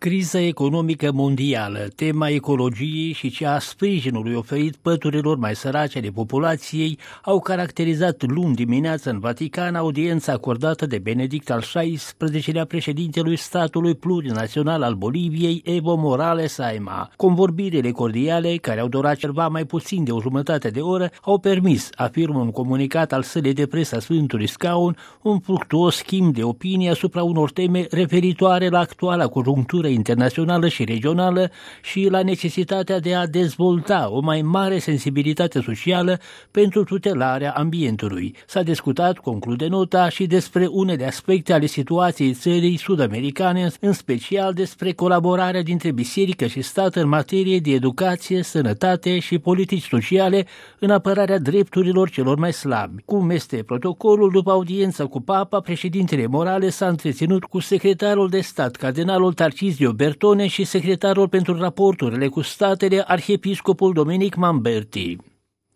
Criza economică mondială, tema ecologiei și cea a sprijinului oferit păturilor mai sărace de populației au caracterizat luni dimineață în Vatican audiența acordată de Benedict al XVI-lea președintelui statului plurinațional al Boliviei, Evo Morales Ayma. Convorbirile cordiale, care au durat ceva mai puțin de o jumătate de oră, au permis, afirmă un comunicat al sălii de presă a Sfântului Scaun, un fructuos schimb de opinie asupra unor teme referitoare la actuala conjunctură internațională și regională și la necesitatea de a dezvolta o mai mare sensibilitate socială pentru tutelarea ambientului. S-a discutat, conclude nota, și despre unele aspecte ale situației țării sud-americane, în special despre colaborarea dintre biserică și stat în materie de educație, sănătate și politici sociale în apărarea drepturilor celor mai slabi. Cum este protocolul, după audiența cu Papa, președintele Morales s-a întreținut cu secretarul de stat, cardinalul Tarcisio Bertone, și secretarul pentru raporturile cu statele, arhiepiscopul Dominic Mamberti.